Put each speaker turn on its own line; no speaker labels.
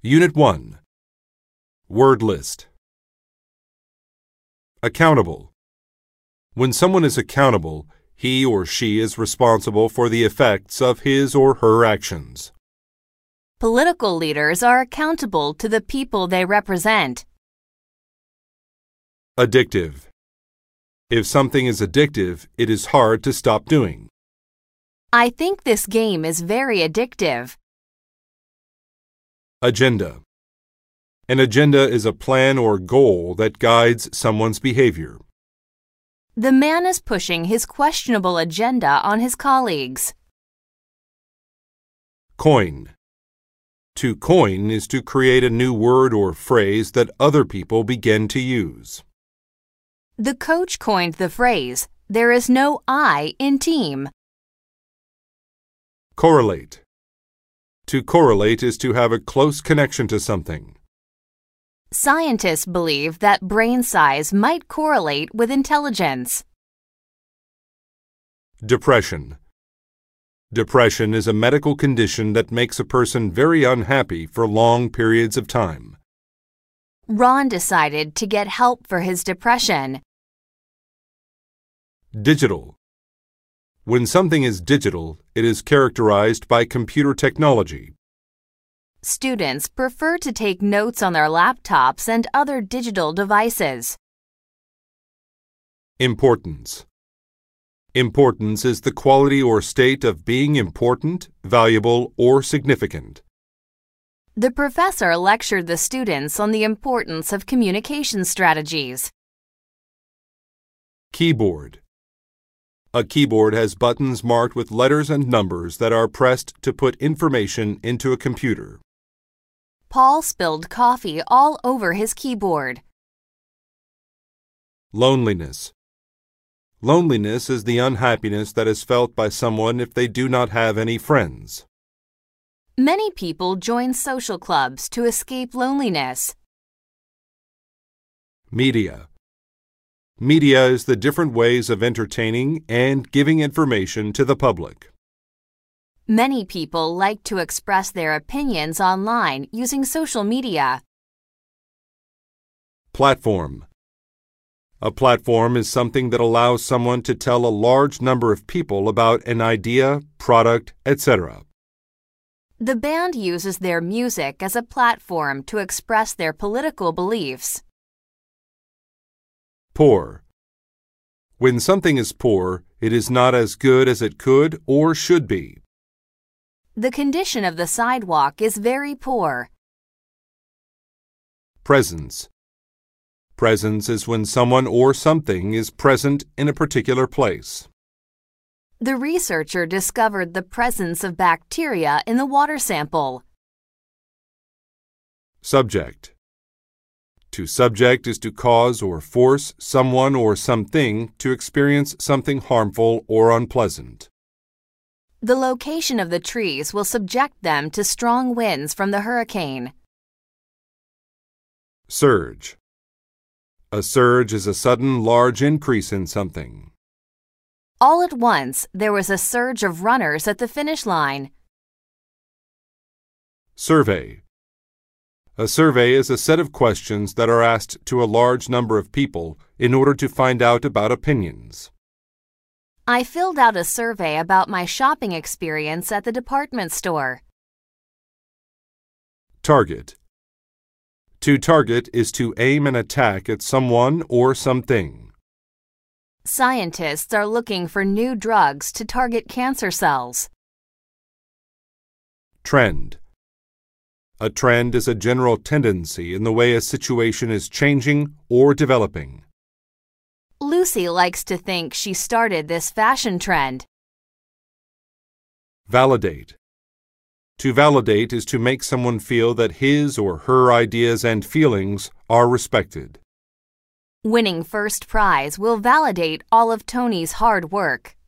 Unit 1. Word list. Accountable. When someone is accountable, he or she is responsible for the effects of his or her actions.
Political leaders are accountable to the people they represent.
Addictive. If something is addictive, it is hard to stop doing.
I think this game is very addictive.
Agenda. An agenda is a plan or goal that guides someone's behavior.
The man is pushing his questionable agenda on his colleagues.
Coin. To coin is to create a new word or phrase that other people begin to use.
The coach coined the phrase, "There is no I in team."
Correlate. To correlate is to have a close connection to something.
Scientists believe that brain size might correlate with intelligence.
Depression. Depression is a medical condition that makes a person very unhappy for long periods of time.
Ron decided to get help for his depression.
Digital. When something is digital, it is characterized by computer technology.
Students prefer to take notes on their laptops and other digital devices.
Importance. Importance is the quality or state of being important, valuable, or significant.
The professor lectured the students on the importance of communication strategies.
Keyboard. A keyboard has buttons marked with letters and numbers that are pressed to put information into a computer.
Paul spilled coffee all over his keyboard.
Loneliness. Loneliness is the unhappiness that is felt by someone if they do not have any friends.
Many people join social clubs to escape loneliness.
Media. Media is the different ways of entertaining and giving information to the public.
Many people like to express their opinions online using social media.
Platform. A platform is something that allows someone to tell a large number of people about an idea, product, etc.
The band uses their music as a platform to express their political beliefs.
Poor. When something is poor, it is not as good as it could or should be.
The condition of the sidewalk is very poor.
Presence. Presence is when someone or something is present in a particular place.
The researcher discovered the presence of bacteria in the water sample.
Subject. To subject is to cause or force someone or something to experience something harmful or unpleasant.
The location of the trees will subject them to strong winds from the hurricane.
Surge. A surge is a sudden large increase in something.
All at once, there was a surge of runners at the finish line.
Survey. A survey is a set of questions that are asked to a large number of people in order to find out about opinions.
I filled out a survey about my shopping experience at the department store.
Target. To target is to aim an attack at someone or something.
Scientists are looking for new drugs to target cancer cells.
Trend. A trend is a general tendency in the way a situation is changing or developing.
Lucy likes to think she started this fashion trend.
Validate. To validate is to make someone feel that his or her ideas and feelings are respected.
Winning first prize will validate all of Tony's hard work.